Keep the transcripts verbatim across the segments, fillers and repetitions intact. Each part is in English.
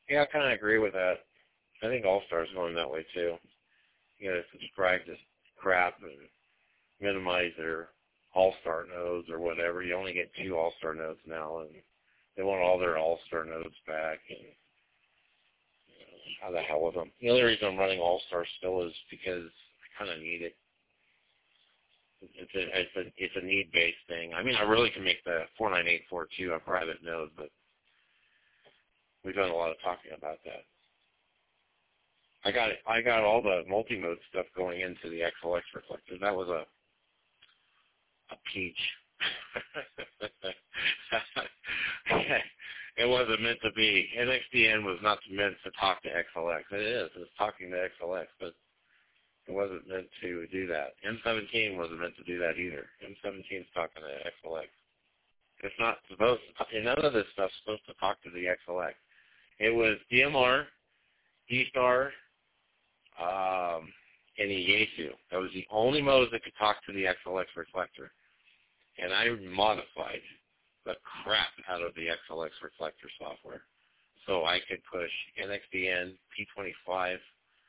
Yeah, I kind of agree with that. I think All-Star is going that way too. You know, subscribe to crap and minimize their All-Star nodes or whatever. You only get two All-Star nodes now, and they want all their All-Star nodes back. And you know, how the hell with them? The only reason I'm running All-Star still is because I kind of need it. It's a, it's a, it's a need-based thing. I mean, I really can make the four nine eight four two a private node, but we've done a lot of talking about that. I got I got all the multi-mode stuff going into the X L X reflector. That was a a peach. It wasn't meant to be. N X D N was not meant to talk to X L X. It is. It's talking to X L X, but it wasn't meant to do that. M seventeen wasn't meant to do that either. M seventeen is talking to X L X. It's not supposed to talk, none of this stuff's supposed to talk to the X L X. It was D M R, D-Star, um, and Ieyasu. That was the only modes that could talk to the X L X reflector. And I modified the crap out of the X L X reflector software so I could push N X D N, P twenty-five,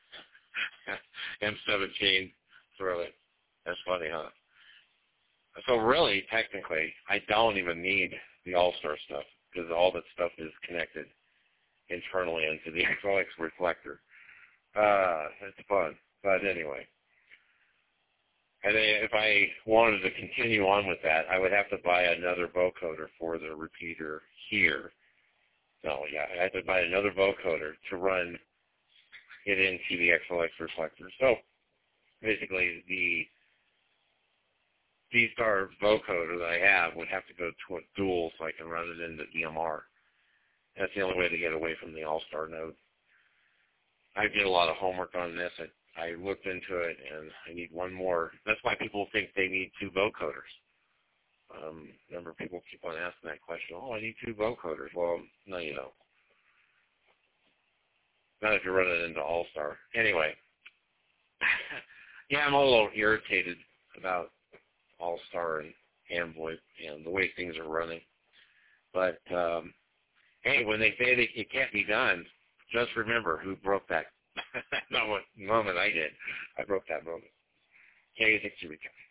M seventeen, through it. That's funny, huh? So really, technically, I don't even need the All-Star stuff because all that stuff is connected internally into the X L X reflector. Uh, it's fun. But anyway. And if I wanted to continue on with that, I would have to buy another vocoder for the repeater here. No, yeah, I have to buy another vocoder to run it into the X L X reflector. So basically, the D-Star vocoder that I have would have to go to a dual so I can run it into D M R. That's the only way to get away from the All-Star node. I did a lot of homework on this. I I looked into it, and I need one more. That's why people think they need two vocoders. Um, remember, people keep on asking that question, oh, I need two vocoders. Well, no, you don't. Not if you're running into All-Star. Anyway, yeah, I'm a little irritated about All-Star and Envoy and the way things are running. But, um, hey, when they say that it can't be done, just remember who broke that. Not what moment I did. I broke that moment. K sixty recap.